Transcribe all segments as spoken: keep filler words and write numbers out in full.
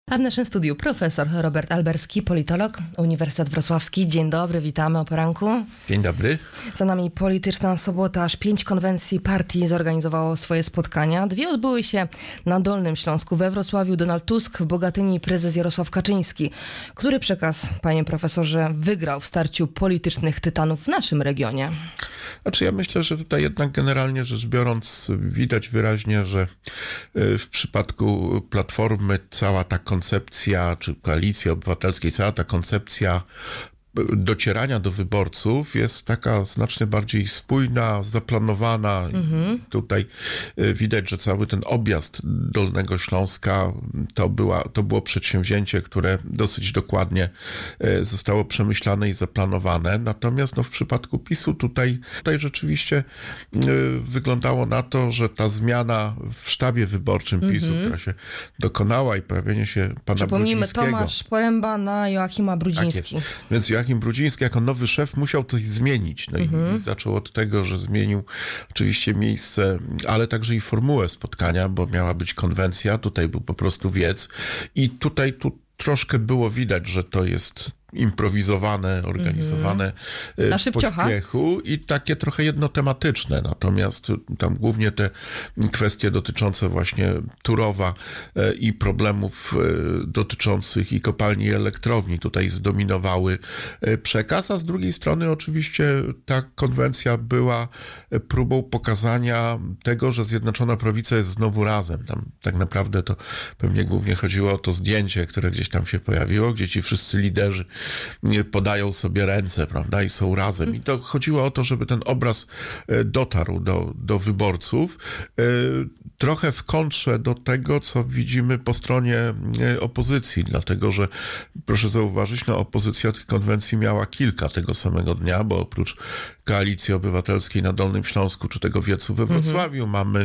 A w naszym studiu profesor Robert Alberski, politolog, Uniwersytet Wrocławski. Dzień dobry, witamy o poranku. Dzień dobry. Za nami polityczna sobota, aż pięć konwencji partii zorganizowało swoje spotkania. Dwie odbyły się na Dolnym Śląsku, we Wrocławiu Donald Tusk, w Bogatyni prezes Jarosław Kaczyński. Który przekaz, panie profesorze, wygrał w starciu politycznych tytanów w naszym regionie? Znaczy ja myślę, że tutaj jednak generalnie rzecz biorąc widać wyraźnie, że w przypadku Platformy cała ta koncepcja, czy Koalicji Obywatelskiej, cała ta koncepcja docierania do wyborców jest taka znacznie bardziej spójna, zaplanowana. Mhm. Tutaj widać, że cały ten objazd Dolnego Śląska to, była, to było przedsięwzięcie, które dosyć dokładnie zostało przemyślane i zaplanowane. Natomiast no, w przypadku PiSu tutaj, tutaj rzeczywiście wyglądało na to, że ta zmiana w sztabie wyborczym PiSu, mhm. która się dokonała i pojawienie się pana Przypomnijmy, Brudzińskiego. Tomasz Poręba na Joachima Brudziński. Tak jest. Więc Joachim Brudziński jako nowy szef musiał coś zmienić. No mhm. i zaczął od tego, że zmienił oczywiście miejsce, ale także i formułę spotkania, bo miała być konwencja, tutaj był po prostu wiec i tutaj tu troszkę było widać, że to jest improwizowane, organizowane mm-hmm. w pośpiechu i takie trochę jednotematyczne. Natomiast tam głównie te kwestie dotyczące właśnie Turowa i problemów dotyczących i kopalni i elektrowni tutaj zdominowały przekaz, a z drugiej strony oczywiście ta konwencja była próbą pokazania tego, że Zjednoczona Prawica jest znowu razem. Tam tak naprawdę to pewnie głównie chodziło o to zdjęcie, które gdzieś tam się pojawiło, gdzie ci wszyscy liderzy podają sobie ręce, prawda, i są razem. I to chodziło o to, żeby ten obraz dotarł do, do wyborców. Trochę w kontrze do tego, co widzimy po stronie opozycji, dlatego, że proszę zauważyć, no opozycja tych konwencji miała kilka tego samego dnia, bo oprócz Koalicji Obywatelskiej na Dolnym Śląsku, czy tego wiecu we Wrocławiu, mhm. mamy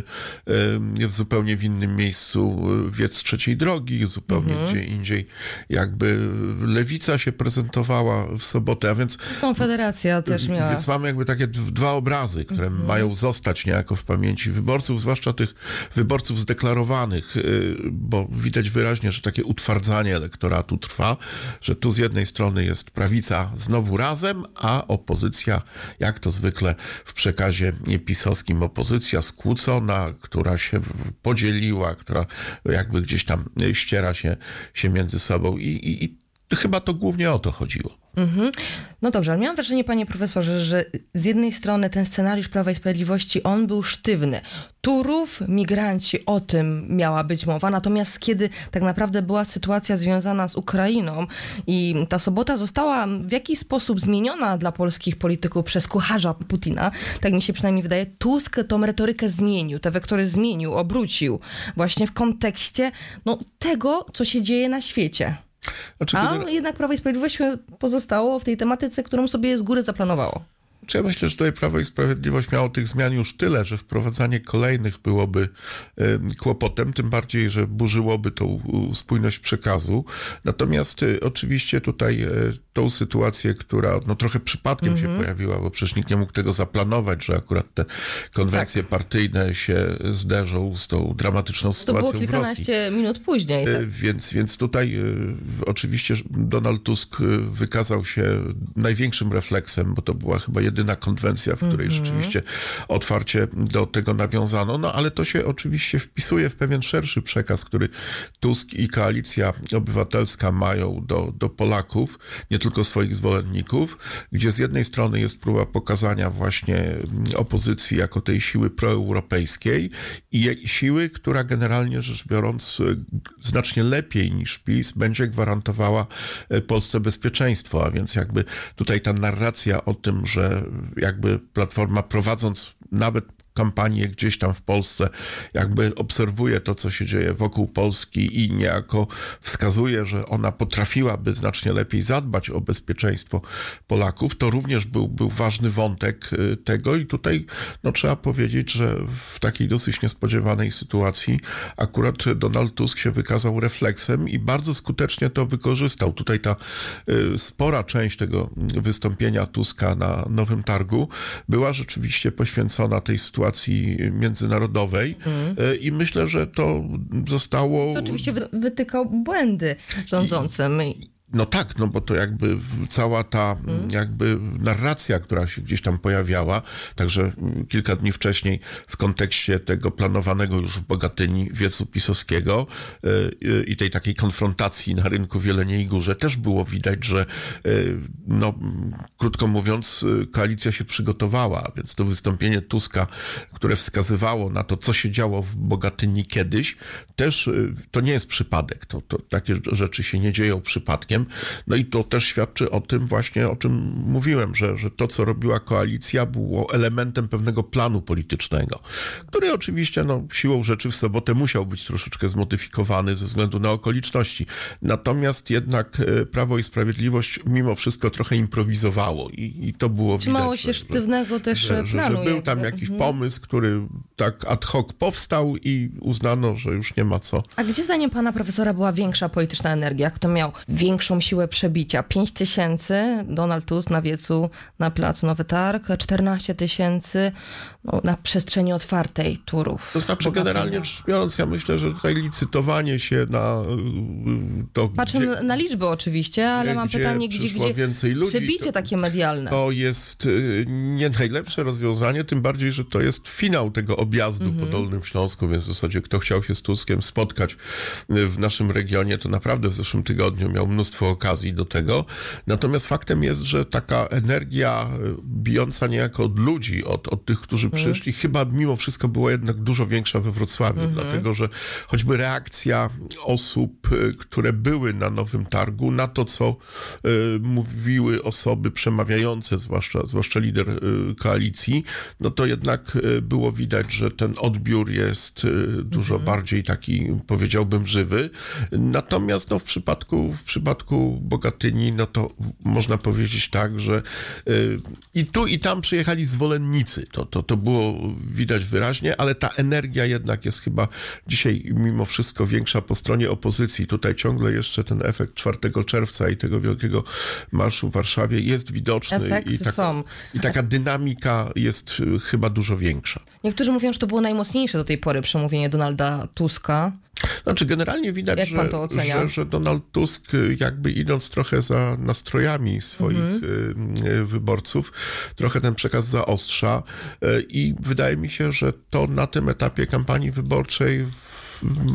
w zupełnie w innym miejscu wiec Trzeciej Drogi, zupełnie mhm. gdzie indziej jakby Lewica się prezentowała w sobotę, a więc... Konfederacja też miała. Więc mamy jakby takie dwa obrazy, które mhm. mają zostać niejako w pamięci wyborców, zwłaszcza tych wyborców zdeklarowanych, bo widać wyraźnie, że takie utwardzanie elektoratu trwa, że tu z jednej strony jest prawica znowu razem, a opozycja, jak to zwykle w przekazie pisowskim, opozycja skłócona, która się podzieliła, która jakby gdzieś tam ściera się, się między sobą i, i, i chyba to głównie o to chodziło. Mhm. No dobrze, ale miałam wrażenie, panie profesorze, że z jednej strony ten scenariusz Prawa i Sprawiedliwości, on był sztywny. Turów, migranci, o tym miała być mowa, natomiast kiedy tak naprawdę była sytuacja związana z Ukrainą i ta sobota została w jakiś sposób zmieniona dla polskich polityków przez kucharza Putina, tak mi się przynajmniej wydaje, Tusk tą retorykę zmienił, te wektory zmienił, obrócił właśnie w kontekście no, tego, co się dzieje na świecie. Znaczy, A kiedy... jednak Prawo i Sprawiedliwość pozostało w tej tematyce, którą sobie z góry zaplanowało. Ja myślę, że tutaj Prawo i Sprawiedliwość miało tych zmian już tyle, że wprowadzanie kolejnych byłoby y, kłopotem, tym bardziej, że burzyłoby tą y, spójność przekazu. Natomiast y, oczywiście tutaj y, tą sytuację, która no, trochę przypadkiem mm-hmm. się pojawiła, bo przecież nikt nie mógł tego zaplanować, że akurat te konwencje tak. partyjne się zderzą z tą dramatyczną sytuacją w Rosji. To było kilkanaście minut później. Tak? Y, więc, więc tutaj y, oczywiście Donald Tusk wykazał się największym refleksem, bo to była chyba jedyna konwencja, w której mm-hmm. rzeczywiście otwarcie do tego nawiązano. No ale to się oczywiście wpisuje w pewien szerszy przekaz, który Tusk i Koalicja Obywatelska mają do, do Polaków, nie tylko swoich zwolenników, gdzie z jednej strony jest próba pokazania właśnie opozycji jako tej siły proeuropejskiej i siły, która generalnie rzecz biorąc znacznie lepiej niż PiS będzie gwarantowała Polsce bezpieczeństwo, a więc jakby tutaj ta narracja o tym, że jakby Platforma prowadząc nawet kampanię gdzieś tam w Polsce, jakby obserwuje to, co się dzieje wokół Polski i niejako wskazuje, że ona potrafiłaby znacznie lepiej zadbać o bezpieczeństwo Polaków, to również był, był ważny wątek tego i tutaj no, trzeba powiedzieć, że w takiej dosyć niespodziewanej sytuacji akurat Donald Tusk się wykazał refleksem i bardzo skutecznie to wykorzystał. Tutaj ta y, spora część tego wystąpienia Tuska na Nowym Targu była rzeczywiście poświęcona tej sytuacji sytuacji międzynarodowej mm. i myślę, że to zostało... To oczywiście wytykał błędy rządzącym. I... No tak, no bo to jakby cała ta hmm. jakby narracja, która się gdzieś tam pojawiała, także kilka dni wcześniej w kontekście tego planowanego już w Bogatyni wiecu pisowskiego yy, i tej takiej konfrontacji na rynku w Jeleniej Górze też było widać, że yy, no krótko mówiąc koalicja się przygotowała, więc to wystąpienie Tuska, które wskazywało na to, co się działo w Bogatyni kiedyś, też yy, to nie jest przypadek, to, to takie rzeczy się nie dzieją przypadkiem. No i to też świadczy o tym właśnie, o czym mówiłem, że, że to, co robiła koalicja, było elementem pewnego planu politycznego, który oczywiście no, siłą rzeczy w sobotę musiał być troszeczkę zmodyfikowany ze względu na okoliczności. Natomiast jednak Prawo i Sprawiedliwość mimo wszystko trochę improwizowało i, i to było Trzymało widać. się że, sztywnego też że, planu. Że, że był tam jakby. jakiś pomysł, który tak ad hoc powstał i uznano, że już nie ma co. A gdzie zdaniem pana profesora była większa polityczna energia? Kto miał większą siłę przebicia? pięć tysięcy Donald Tusk na wiecu na placu Nowy Targ, czternaście tysięcy no, na przestrzeni otwartej Turów. To znaczy Bogatynia. generalnie rzecz biorąc, ja myślę, że tutaj licytowanie się na to, Patrzę gdzie, na, na liczbę oczywiście, ale gdzie mam pytanie, gdzie, gdzie więcej ludzi, przebicie to, takie medialne. To jest nie najlepsze rozwiązanie, tym bardziej, że to jest finał tego objazdu mm-hmm. po Dolnym Śląsku, więc w zasadzie kto chciał się z Tuskiem spotkać w naszym regionie, to naprawdę w zeszłym tygodniu miał mnóstwo okazji do tego. Natomiast faktem jest, że taka energia bijąca niejako od ludzi, od, od tych, którzy mm. przyszli, chyba mimo wszystko była jednak dużo większa we Wrocławiu, mm-hmm. dlatego, że choćby reakcja osób, które były na Nowym Targu, na to, co y, mówiły osoby przemawiające, zwłaszcza, zwłaszcza lider y, koalicji, no to jednak y, było widać, że ten odbiór jest y, dużo mm-hmm. bardziej taki, powiedziałbym, żywy. Natomiast no, w przypadku, w przypadku Bogatyni, no to w, można powiedzieć tak, że y, i tu i tam przyjechali zwolennicy. To, to, to było widać wyraźnie, ale ta energia jednak jest chyba dzisiaj mimo wszystko większa po stronie opozycji. Tutaj ciągle jeszcze ten efekt czwartego czerwca i tego wielkiego marszu w Warszawie jest widoczny. Efekty i taka, są. I taka dynamika jest chyba dużo większa. Niektórzy mówią, że to było najmocniejsze do tej pory przemówienie Donalda Tuska. Znaczy generalnie widać, Jak pan to ocenia? że, że Donald Tusk jakby idąc trochę za nastrojami swoich mm-hmm. wyborców, trochę ten przekaz zaostrza i wydaje mi się, że to na tym etapie kampanii wyborczej w,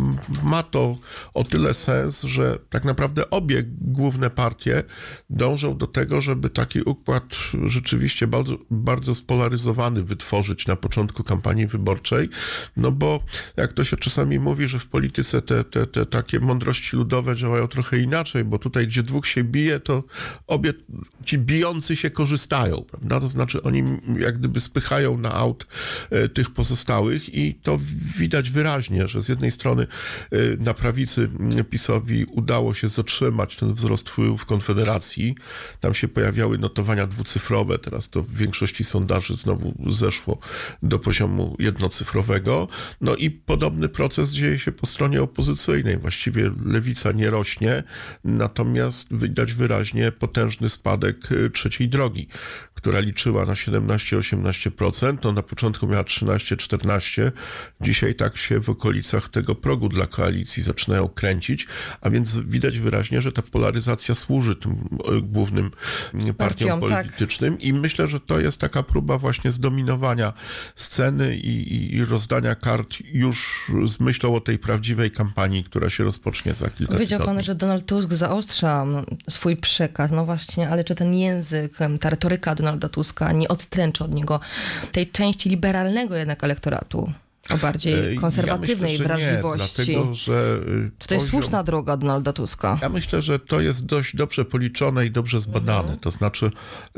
ma to o tyle sens, że tak naprawdę obie główne partie dążą do tego, żeby taki układ rzeczywiście bardzo, bardzo spolaryzowany wytworzyć na początku kampanii wyborczej, no bo jak to się czasami mówi, że w polityce Te, te, te takie mądrości ludowe działają trochę inaczej, bo tutaj, gdzie dwóch się bije, to obie ci bijący się korzystają, prawda? To znaczy oni jak gdyby spychają na aut e, tych pozostałych i to widać wyraźnie, że z jednej strony e, na prawicy PiS-owi udało się zatrzymać ten wzrost wpływów Konfederacji. Tam się pojawiały notowania dwucyfrowe, teraz to w większości sondaży znowu zeszło do poziomu jednocyfrowego. No i podobny proces dzieje się po stronie opozycyjnej. Właściwie lewica nie rośnie, natomiast widać wyraźnie potężny spadek Trzeciej Drogi, która liczyła na siedemnaście osiemnaście procent, to na początku miała trzynaście czternaście, dzisiaj tak się w okolicach tego progu dla koalicji zaczynają kręcić, a więc widać wyraźnie, że ta polaryzacja służy tym głównym partiom, partiom politycznym tak. I myślę, że to jest taka próba właśnie zdominowania sceny i, i rozdania kart już z myślą o tej prawdziwej kampanii, która się rozpocznie za kilka Powiedział tygodni. pan, że Donald Tusk zaostrza swój przekaz, no właśnie, ale czy ten język, ta retoryka Donalda Tuska nie odstręcza od niego tej części liberalnego jednak elektoratu? O bardziej konserwatywnej ja myślę, wrażliwości. Nie, dlatego, że Czy to jest poziom... słuszna droga Donalda Tuska? Ja myślę, że to jest dość dobrze policzone i dobrze zbadane. Mhm. To znaczy,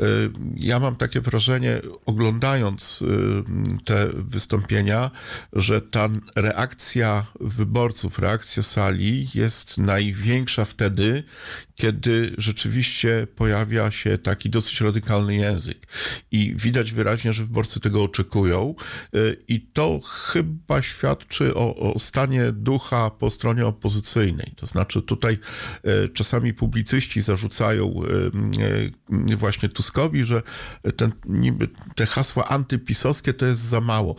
ja mam takie wrażenie, oglądając te wystąpienia, że ta reakcja wyborców, reakcja sali jest największa wtedy, kiedy rzeczywiście pojawia się taki dosyć radykalny język i widać wyraźnie, że wyborcy tego oczekują i to chyba świadczy o, o stanie ducha po stronie opozycyjnej. To znaczy tutaj czasami publicyści zarzucają właśnie Tuskowi, że ten, niby te hasła antypisowskie to jest za mało.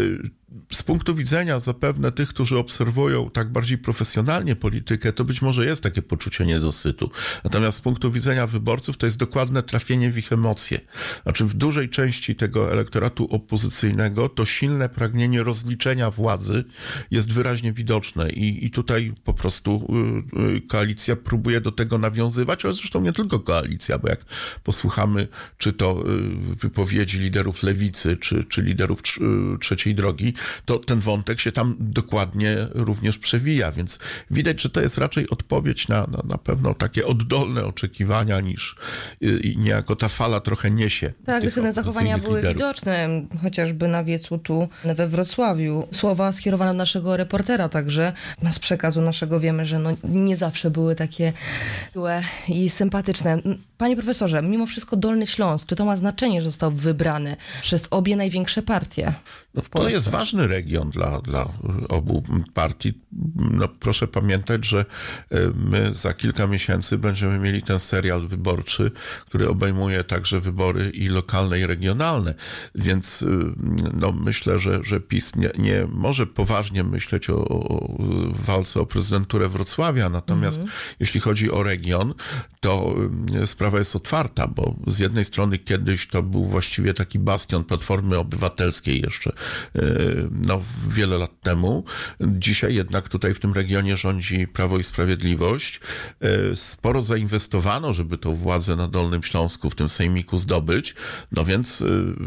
Z punktu widzenia zapewne tych, którzy obserwują tak bardziej profesjonalnie politykę, to być może jest takie poczucie niedosytu. Natomiast z punktu widzenia wyborców to jest dokładne trafienie w ich emocje. Znaczy w dużej części tego elektoratu opozycyjnego to silne pragnienie rozliczenia władzy jest wyraźnie widoczne i, i tutaj po prostu y, koalicja próbuje do tego nawiązywać, ale zresztą nie tylko koalicja, bo jak posłuchamy czy to y, wypowiedzi liderów lewicy, czy, czy liderów y, trzeciej drogi, to ten wątek się tam dokładnie również przewija, więc widać, że to jest raczej odpowiedź na, na, na pewno takie oddolne oczekiwania niż i niejako ta fala trochę niesie. Tak, agresywne zachowania były liderów. widoczne, chociażby na wiecu tu we Wrocławiu. Słowa skierowane do naszego reportera także, z przekazu naszego wiemy, że no nie zawsze były takie miłe i sympatyczne. Panie profesorze, mimo wszystko Dolny Śląsk, czy to ma znaczenie, że został wybrany przez obie największe partie? No, to jest ważny region dla, dla obu partii. No, proszę pamiętać, że my za kilka miesięcy będziemy mieli ten serial wyborczy, który obejmuje także wybory i lokalne, i regionalne. Więc no, myślę, że, że PiS nie, nie może poważnie myśleć o, o walce o prezydenturę Wrocławia. Natomiast mhm. jeśli chodzi o region, to sprawa jest otwarta, bo z jednej strony kiedyś to był właściwie taki bastion Platformy Obywatelskiej jeszcze no, wiele lat temu. Dzisiaj jednak tutaj w tym regionie rządzi Prawo i Sprawiedliwość. Sporo zainwestowano, żeby tą władzę na Dolnym Śląsku w tym sejmiku zdobyć. No więc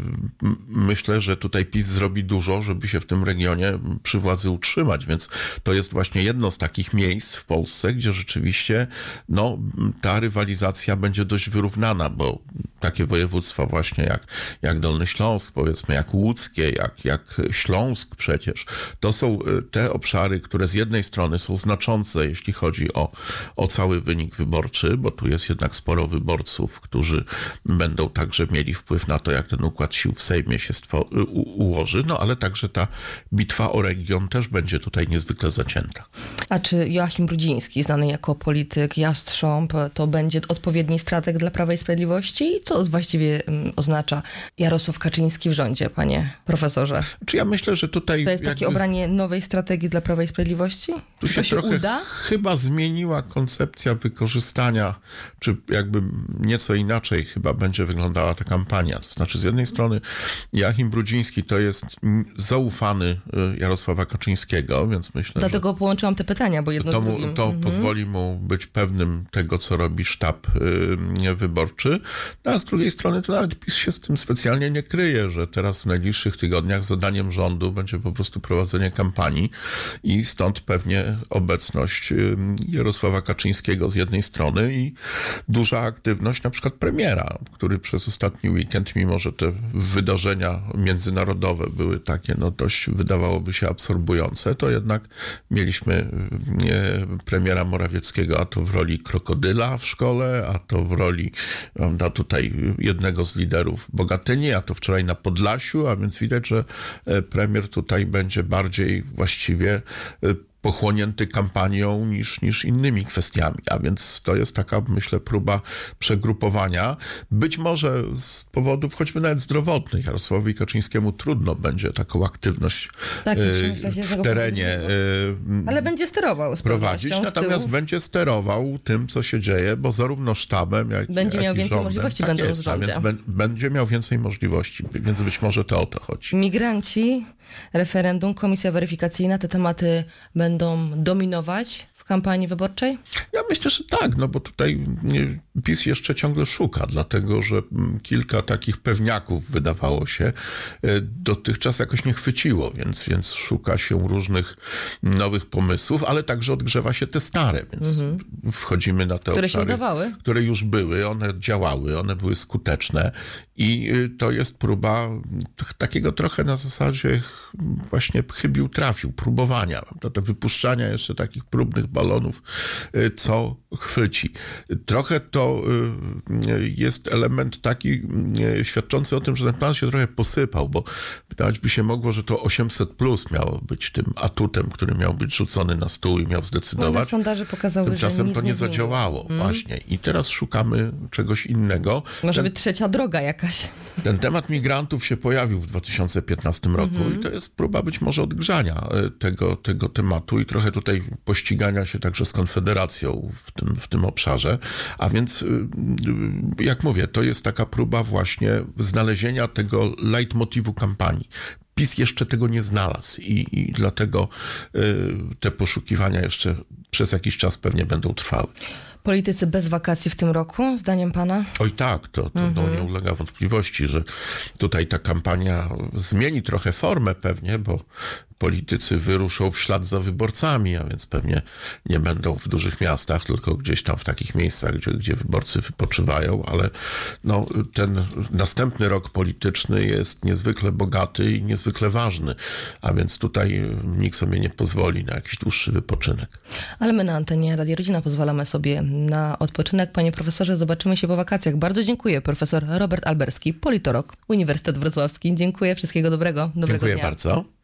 myślę, że tutaj PiS zrobi dużo, żeby się w tym regionie przy władzy utrzymać. Więc to jest właśnie jedno z takich miejsc w Polsce, gdzie rzeczywiście no, ta rywalizacja będzie dość wyrównana, bo takie województwa właśnie jak, jak Dolny Śląsk, powiedzmy jak łódzkie, jak, jak Śląsk przecież, to są te obszary, które z jednej strony są znaczące, jeśli chodzi o, o cały wynik wyborczy, bo tu jest jednak sporo wyborców, którzy będą także mieli wpływ na to, jak ten układ sił w Sejmie się stwo- u- ułoży, no ale także ta bitwa o region też będzie tutaj niezwykle zacięta. A czy Joachim Brudziński, znany jako polityk jastrząb, to będzie odpowiedni strateg dla Prawa i Sprawiedliwości? Co właściwie oznacza Jarosław Kaczyński w rządzie, panie profesorze? Czy ja myślę, że tutaj... To jest takie jakby... obranie nowej strategii dla Prawa i Sprawiedliwości? Tu się, się trochę uda? Chyba zmieniła koncepcja wykorzystania, czy jakby nieco inaczej chyba będzie wyglądała ta kampania. To znaczy z jednej strony Joachim Brudziński to jest zaufany Jarosława Kaczyńskiego, więc myślę, Dlatego że połączyłam te pytania, bo jedno to, z mu, drugim. to mhm. pozwoli mu być pewnym tego, co robi sztab y, wyborczy. No, a z drugiej strony to nawet PiS się z tym specjalnie nie kryje, że teraz w najbliższych tygodniach zadaniem rządu będzie po prostu prowadzenie kampanii i stąd pewnie obecność Jarosława Kaczyńskiego z jednej strony i duża aktywność na przykład premiera, który przez ostatni weekend, mimo że te wydarzenia międzynarodowe były takie, no dość wydawałoby się absorbujące, to jednak mieliśmy premiera Morawieckiego, a to w roli krokodyla w szkole, a to w roli no, tutaj jednego z liderów Bogatyni, a to wczoraj na Podlasiu, a więc widać, że premier tutaj będzie bardziej właściwie pochłonięty kampanią niż, niż innymi kwestiami, a więc to jest taka, myślę, próba przegrupowania. Być może z powodów choćby nawet zdrowotnych. Jarosławowi Kaczyńskiemu trudno będzie taką aktywność tak, w, w terenie ale będzie sterował z prowadzić, natomiast będzie sterował tym, co się dzieje, bo zarówno sztabem, jak, będzie jak miał i więcej rządem, możliwości tak będąc jest, w rządzie. A więc b- będzie miał więcej możliwości, więc być może to o to chodzi. Migranci, referendum, komisja weryfikacyjna, te tematy będą będą dominować w kampanii wyborczej? Ja myślę, że tak, no bo tutaj PiS jeszcze ciągle szuka, dlatego że kilka takich pewniaków, wydawało się, dotychczas jakoś nie chwyciło, więc, więc szuka się różnych nowych pomysłów, ale także odgrzewa się te stare, więc mhm. wchodzimy na te które obszary, się udawały. które już były, one działały, one były skuteczne i to jest próba takiego trochę na zasadzie właśnie chybił trafił, próbowania, to, to wypuszczania jeszcze takich próbnych balonów, co chwyci. Trochę to jest element taki świadczący o tym, że ten plan się trochę posypał, bo wydawać by się mogło, że to osiemset plus miało być tym atutem, który miał być rzucony na stół i miał zdecydować. Ale sondaże pokazały, Tymczasem że nic to nie, nie zadziałało. Hmm. Właśnie. I teraz szukamy czegoś innego. Może ten, być trzecia droga jakaś. Ten temat migrantów się pojawił w dwa tysiące piętnastym roku mm-hmm. i to jest próba być może odgrzania tego, tego tematu i trochę tutaj pościgania się także z Konfederacją w tym, w tym obszarze. A więc, jak mówię, to jest taka próba właśnie znalezienia tego leitmotivu kampanii. PiS jeszcze tego nie znalazł i, i dlatego y, te poszukiwania jeszcze przez jakiś czas pewnie będą trwały. Politycy bez wakacji w tym roku, zdaniem pana? Oj tak, to, to mm-hmm. no, nie ulega wątpliwości, że tutaj ta kampania zmieni trochę formę pewnie, bo politycy wyruszą w ślad za wyborcami, a więc pewnie nie będą w dużych miastach, tylko gdzieś tam w takich miejscach, gdzie, gdzie wyborcy wypoczywają, ale no, ten następny rok polityczny jest niezwykle bogaty i niezwykle ważny, a więc tutaj nikt sobie nie pozwoli na jakiś dłuższy wypoczynek. Ale my na antenie Radia Rodzina pozwalamy sobie na odpoczynek. Panie profesorze, zobaczymy się po wakacjach. Bardzo dziękuję. Profesor Robert Alberski, politolog, Uniwersytet Wrocławski. Dziękuję, wszystkiego dobrego. Dobrego Dziękuję dnia. bardzo.